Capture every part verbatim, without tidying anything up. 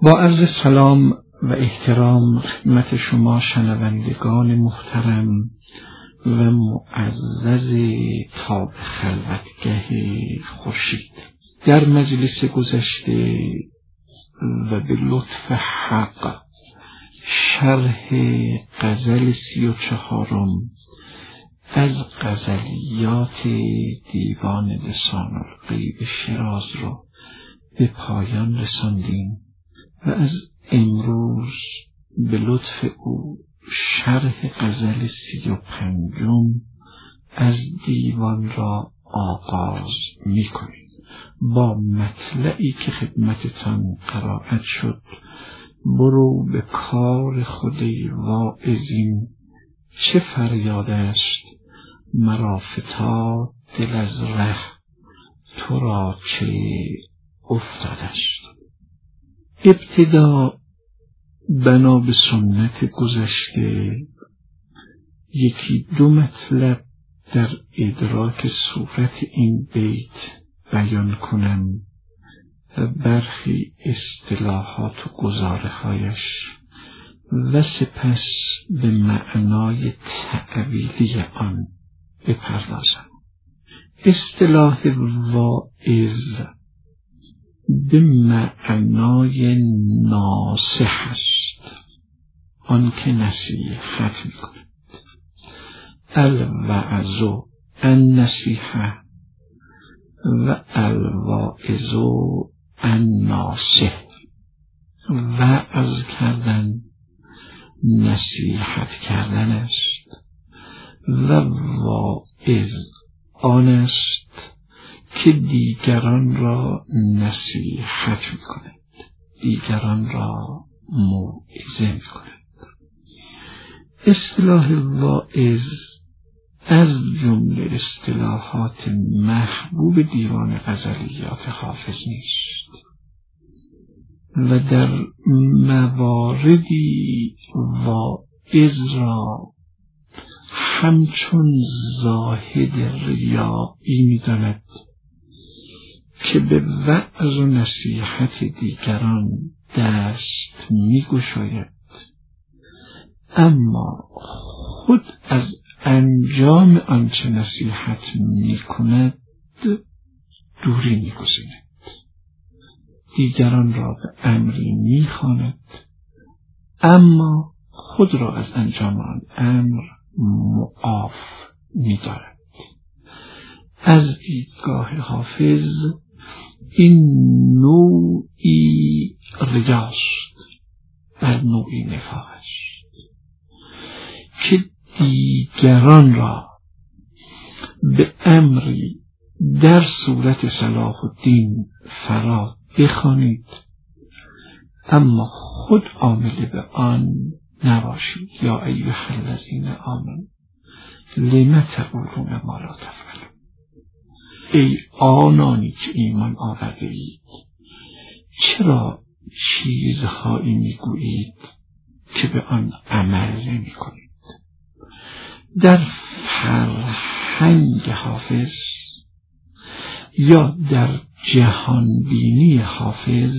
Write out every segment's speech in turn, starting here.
با عرض سلام و احترام خدمت شما شنوندگان محترم و معزز تاب خلوتگه خورشید، در مجلس گذشته و به لطف حق شرح غزل سی و چهارم از غزلیات دیوان لسان الغیب شیراز را به پایان رساندیم و از امروز به لطف او شرح غزل سی و پنجم از دیوان را آغاز می کنیم با مطلعی که خدمتتان قرائت شد: برو به کار خودی واعظین، چه فریاد است مرا فتاد دل از ره، تو را چه افتاده است. ابتدا بنا به سنت گذشته یکی دو مطلب در ادراک صورت این بیت بیان کنم و برخی اصطلاحات و گزاره‌هایش و سپس به معنای تأویلی آن بپردازم. اصطلاح واعظ به معنای ناصح است، آن که نصیحت می کند. الوعظ النصیحه و الواعظ الناصح. وعظ کردن نصیحت کردن است و واعظ آن است که دیگران را نصیحت می کند، دیگران را موعظه می کند. اصطلاح واعظ از جمله اصطلاحات محبوب دیوان غزلیات حافظ نیست و در مواردی واعظ را همچون زاهد ریایی می داند که به وعظ و نصیحت دیگران دست می گشاید، اما خود از انجام آنچه نصیحت می کند دوری می گزیند. دیگران را به امری می خواند اما خود را از انجام آن امر معاف می دارد. از دیدگاه حافظ این نوعی ریاست بر نوعی نفاق است که دیگران را به امری در صورت صلاح الدین فرا بخوانید اما خود عامل به آن نباشید. یا ایها الذین آمنوا لم تقولون ما لا تفعلون. ای آنانی که ایمان آورده اید، چرا چیزهایی میگویید که به آن عمل نمی کنید؟ در فرهنگ حافظ یا در جهانبینی حافظ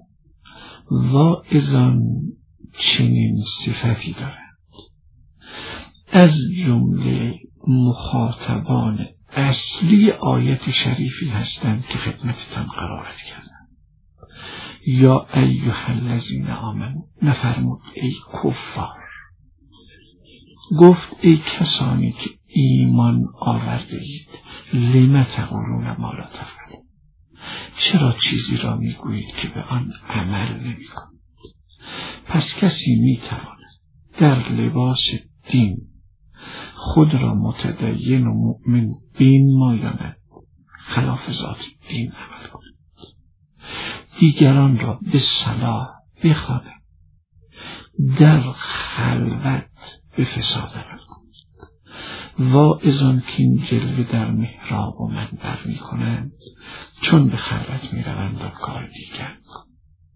واعظان چنین صفتی دارند. از جمله مخاطبان اصلی آیت شریفی هستند که خدمتتان قرائت کردم. یا ایها الذین آمنوا، نفرمود ای کفار، گفت ای کسانی که ایمان آورده اید، لم تقولون ما لا تفعلون، چرا چیزی را میگویید که به آن عمل نمی کنید؟ پس کسی میتواند در لباس دین خود را متدین و مؤمن بنماید، خلاف ذات دین عمل کند، دیگران را به صلاح بخواند، در خلوت به فساد عمل کند. واعظان که این جلوه در محراب و منبر می کنند، چون به خلوت می روند و کار دیگر می کنند.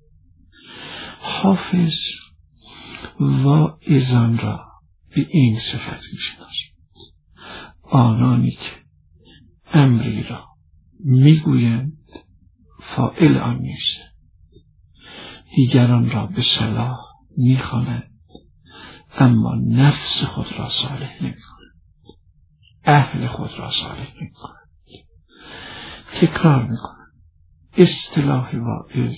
حافظ واعظان را به این صفت می شناسد: آنانی که امری را می گویند فاعل آن نیست، دیگران را به صلاح می‌خوانند اما نفس خود را صالح نمی‌کنند، اهل خود را صالح نمی‌کنند. تکرار می‌کنند اصطلاح واعظ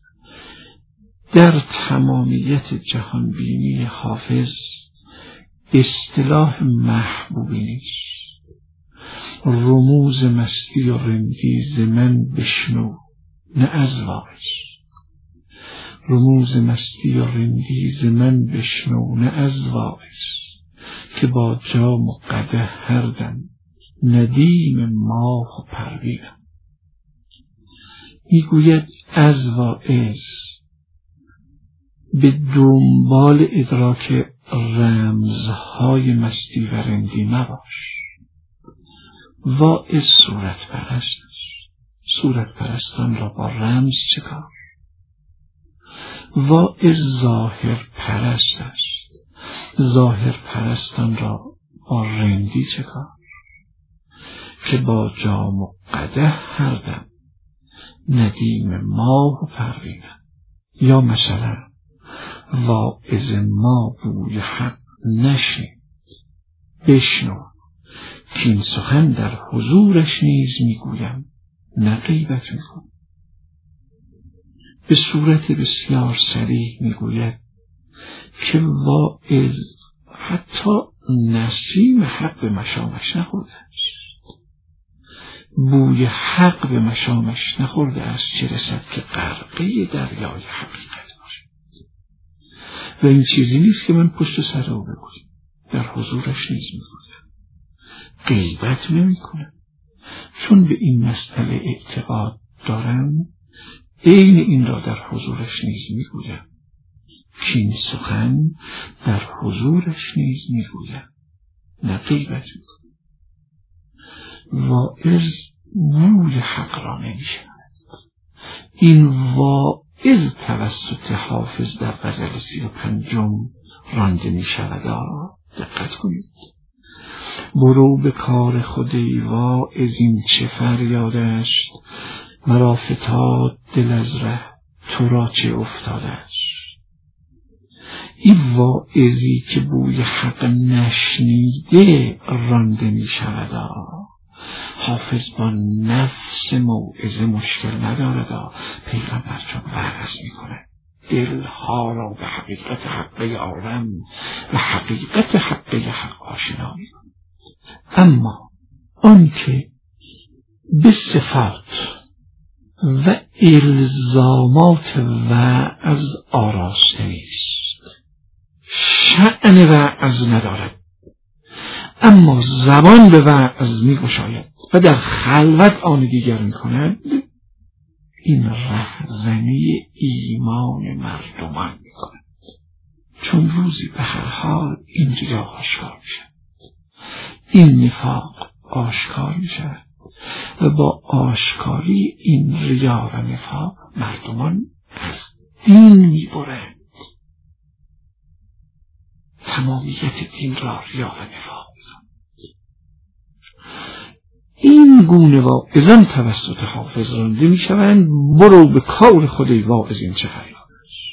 در تمامیت جهانبینی حافظ اصطلاح محبوبی نیست. رموز مستی و رندی ز من بشنو نه از واعظ، رموز مستی و رندی ز من بشنو نه از واعظ، که با جام و قدح هر دم ندیم ماه و پروینم. میگوید از واعظ به دنبال ادراک رمزهای مستی و رندی نباش. واعظ صورت پرست است. صورت پرستان را با رمز چه کار؟ واعظ ظاهر پرست است. ظاهر پرستان را با رندی چه کار؟ که با جام و قدح هر دم ندیم ماه و پروینم. یا مثلا واعظ ما بوی حق نشنید بشنو که این سخن در حضورش نیز میگویم نه غیبت میکنم. به صورت بسیار صریح میگوید که واعظ حتی نسیم حق به مشامش نخورده است، بوی حق به مشامش نخورده است، چه رسد که غرقه دریای حقیقت باشد. و این چیزی نیست که من پشت سر او بگویم، در حضورش نیز میگویم، غیبت نمی کنم، چون به این مسئله اعتقاد دارم. عین این را در حضورش نیز میگویم که این سخن در حضورش نیز میگویم نه غیبت میکنم. واعظ بوی حق را نمیشود. این واعظ توسط حافظ در غزل سی و پنجم رانده میشود. دقت کنید. برو به کار خود ای واعظ، این چه فریاد است، مرا فتاد دل از ره تو را چه افتاده است. این واعظی که بوی حق نشنیده رانده می شود. حافظ با نفس موعظه مشکل ندارد. پیغمبر چون وعظ می کند دلها را به حقیقت حقه عالم و حقیقت حقه حق آشنا می کند. اما آن که به صفات و الزامات وعظ آراسته نیست، شأن وعظ ندارد، اما زبان به وعظ می گشاید و در خلوت آن دیگر می کند، این رهزنی ایمان مردمان می کند. چون روزی به هر حال این ریا آشکار می شود، این نفاق آشکار می شود و با آشکاری این ریا و نفاق مردمان از دین می برند. تمامیت دین را ریا و نفاق می کنند. این گونه واعظان توسط حافظ رانده می شوند. برو به کار خود ای واعظ، این چه فریاد است.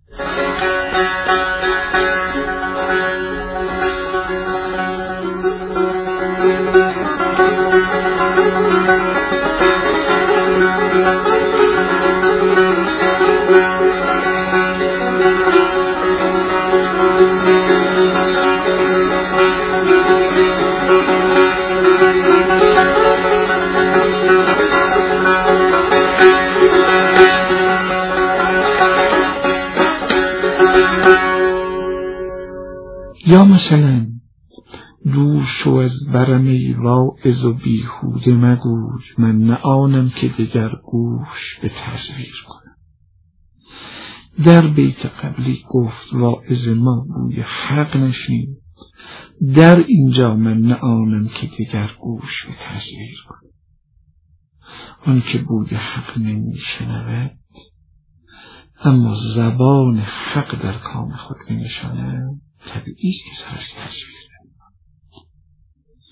یا مثلا دور شو از برم ای واعظ و بیهوده مگوی، من نه آنم که دگر گوش به تصویر کنم. در بیت قبلی گفت واعظ ما بوی حق نشنید، در اینجا من نه آنم که دگر گوش به تصویر کنم. آن که بوی حق نمیشنود اما زبان حق در کام خود نمیشاند، طبیعی است که سر از تصویر نمی‌آورد.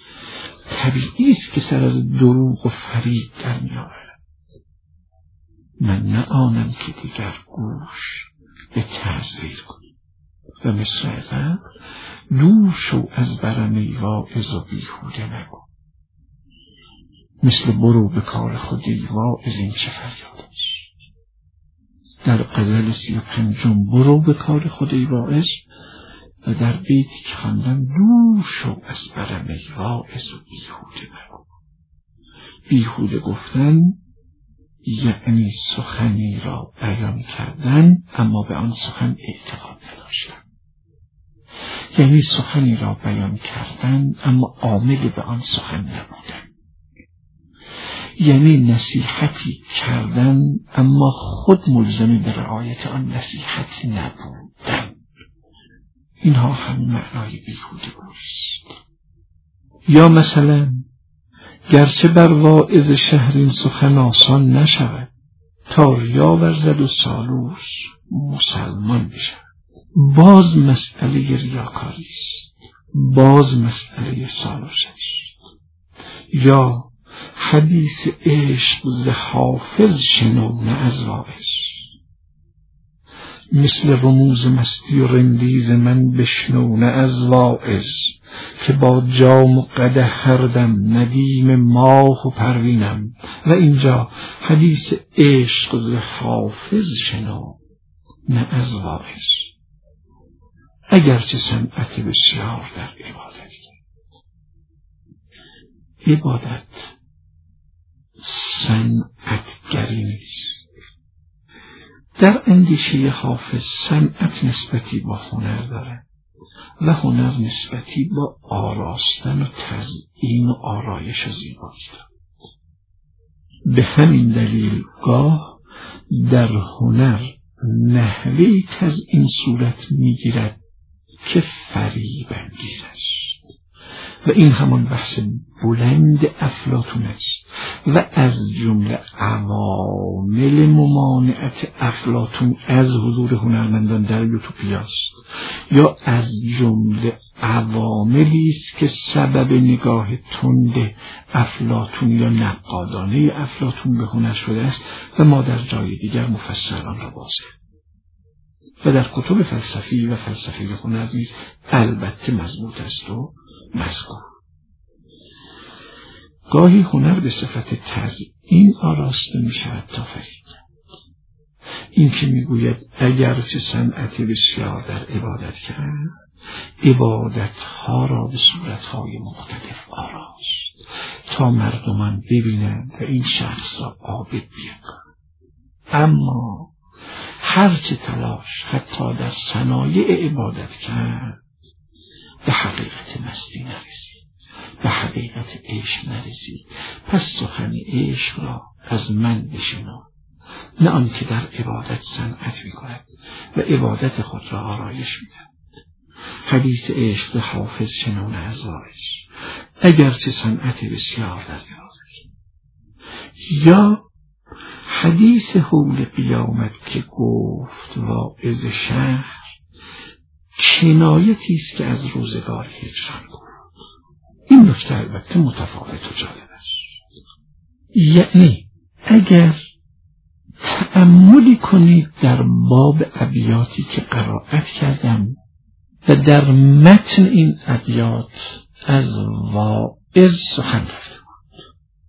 طبیعی است که سر از دروغ و فریب در می‌آورد. من نه آنم که دیگر گوش به تزویر کنی. و مثل قبل دور شو از برم ای واعظ و بیهوده نگو. مثل برو به کار خود ای واعظ، این چه فریاد است. در غزل سی و پنجم برو به کار خود ای واعظ، و در بیتی که خواندم دور شو از برم ای واعظ و بیهوده نگو. بیهوده گفتن یعنی سخنی را بیان کردن اما به آن سخن اعتقاد نداشتن، یعنی سخنی را بیان کردن اما عامل به آن سخن نبودن، یعنی نصیحتی کردن اما خود ملزم به رعایت آن نصیحت نبودن. اینها هم معنای بیهوده است. یا مثلا گرچه بر واعظ شهر این سخن آسان نشود، تا ریا ورزد و سالوس مسلمان بشود. باز مسئله ریاکاری است، باز مسئله سالوس است. یا حدیث عشق ز حافظ شنو نه از واعظ، مثل رموز مستی و رندیز من بشنو نه از واعظ، که با جام و قدح هر دم ندیم ماه و پروینم. و اینجا حدیث عشق ز حافظ شنو نه از واعظ. اگرچه صنعت بسیار در عبادت، عبادت صنعتگری نیست. در اندیشه حافظ صنعت نسبتی با هنر داره و هنر نسبتی با آراستن و تزیین و آرایش و زیبایی دارد. به همین دلیل گاه در هنر نحوی تزیین صورت میگیرد که فریب انگیز است و این همان بحث بلند افلاطون است و از جمله عوامل ممانعت افلاطون از حضور هنرمندان در یوتوپیا است، یا از جمله عواملی است که سبب نگاه تند افلاطون یا نقادانه افلاطون به هنر شده است و ما در جای دیگر مفصل آن را بازه و در کتب فلسفی و فلسفی هنر نیز البته مضبوط است و مذکور. گاهی هنر به صفت تزیین آراسته می شود تا فرید. این که می گوید اگرچه صنعت بسیار در عبادت کرد، عبادتها را به صورتهای مختلف آراست تا مردمان ببینند و این شخص را عابد بیان. اما هرچه تلاش حتی در صنایع عبادت کرد، به حقیقت مستی نرسید، به حقیقت عشق نرسید. پس سخن عشق را از من بشنو، نه آن که در عبادت صنعت می کند و عبادت خود را آرایش می کند. حدیث عشق حافظ شنو نه از واعظ، اگرچه صنعت بسیار در عبادت. یا حدیث حول قیامت که گفت واعظ شهر، کنایتی است که از روزگار هجران گفت. این نکته البته متفاوت و جالب است. یعنی اگر تأملی کنید در باب ابیاتی که قرائت کردم و در متن این ابیات از واعظ سخن رفته بود،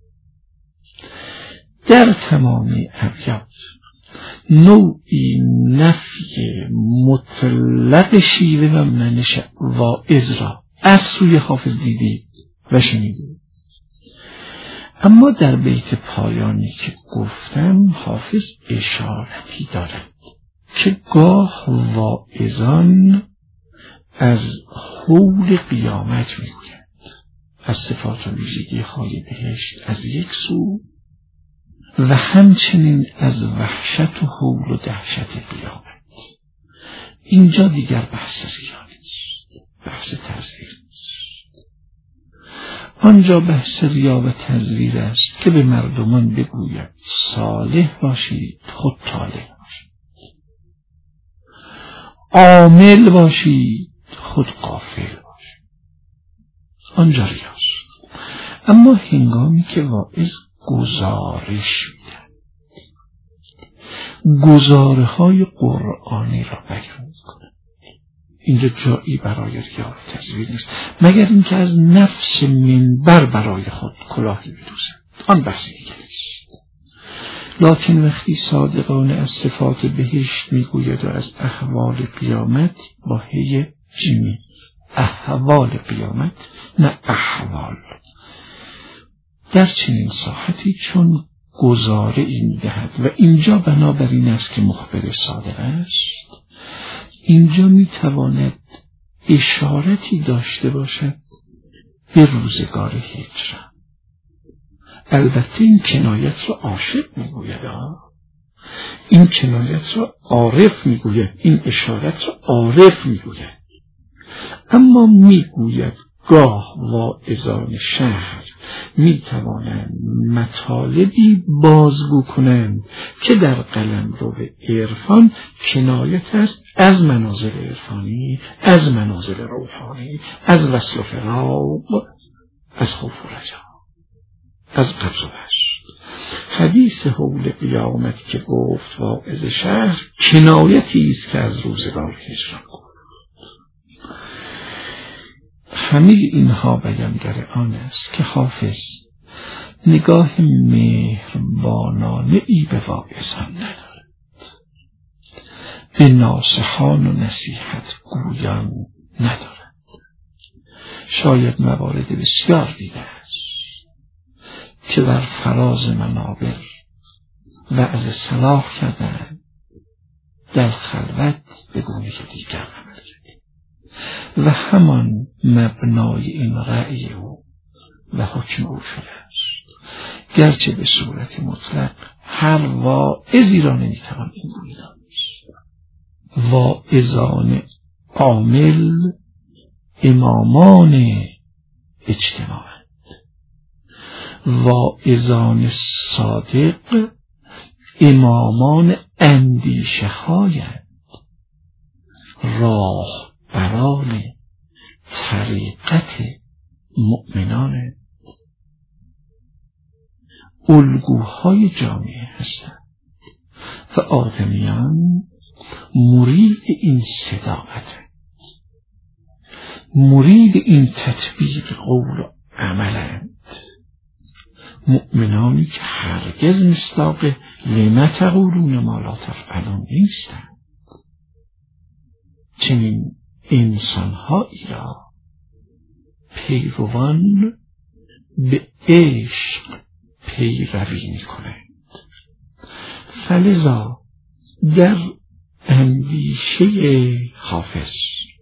در تمام ابیات نوعی نفی مطلق شیوه و منش واعظ را از سوی حافظ دیدید و شنیدید. اما در بیت پایانی که گفتم حافظ اشارتی دارد که گاه واعظان از حول قیامت میگویند، از صفات و ویژگی های بهشت از یک سو و همچنین از وحشت و حول و دهشت قیامت. اینجا دیگر بحث ریا نیست، بحث تزویر نیست. آنجا بحث ریا و تزویر است که به مردمان بگوید صالح باشید خود طالح باشید، عامل باشید خود غافل باشید. آنجا ریاست. اما هنگامی که واعظ گزارش میدن، گزاره های قرآنی را بیان میکنند. اینجا جایی برای ریا و تزویر نیست، مگر اینکه از نفس منبر برای خود کلاهی بدوزد، آن بحثی دیگری است. لکن وقتی صادقانه از صفات بهشت میگوید و از احوال قیامت با هی جیمی، احوال قیامت نه احوال، در چنین ساحتی چون گزاره این دهد و اینجا بنابراین است که مخبر صادق است، اینجا میتواند اشارتی داشته باشد به روزگار هجران. البته این کنایت را عاشق میگوید، این کنایت را عارف میگوید، این اشارت را عارف میگوید، اما میگوید گاه واعظان شهر میتوانند مطالبی بازگو کنند که در قلمرو عرفان کنایت است از منازل عرفانی، از منازل روحانی، از وصل و فراق، از خوف و رجا، از قبض و بسط. حدیث حول قیامت که گفت واعظ شهر کنایتی است که از روزگار هجران گفت. همه اینها بیانگر آن است که حافظ نگاه مهربانانه ای به واعظان ندارد، به ناصحان و نصیحت گویان ندارد. شاید موارد بسیار دیده است که بر فراز منابر وعظ صلاح کردن در خلوت به گونه دیگر عمل کرد و همان مبنای این رأی او و حکم او شده است، گرچه به صورت مطلق هر واعظی را نمیتوان این گونه دانست. واعظان عامل امامان اجتماعند، واعظان صادق امامان اندیشه هایند، راه بران طریقت مؤمنانند، الگوهای جامعه هستند و آدمیان مرید این صداقتند، مرید این تطبیق قول و عملند. مؤمنانی که هرگز مصداق لم تقولون ما لا تفعلون نیستند. چنین انسانهایی را پیروان به عشق پیروی می‌کنند. فلذا در اندیشه حافظ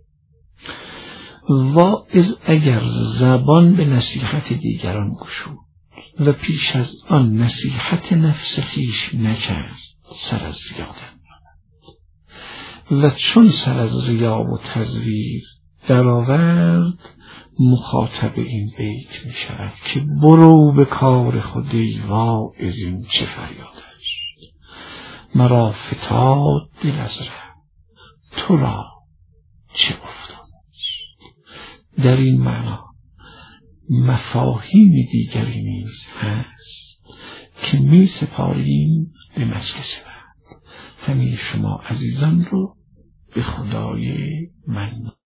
واعظ اگر زبان به نصیحت دیگران گشود و پیش از آن نصیحت نفس خویش نکرد، سر از ریا درآورد و چون سر از ریا و تزویر درآورد، مخاطب این بیت می شود که برو به کار خود ای واعظ، این چه فریاد است، مرا فتاد دل از ره، تو را چه افتاد است. در این معنا مفاهیم دیگری نیز هست که می سپاریم به مجلس بعد. همه شما عزیزان رو به خدای من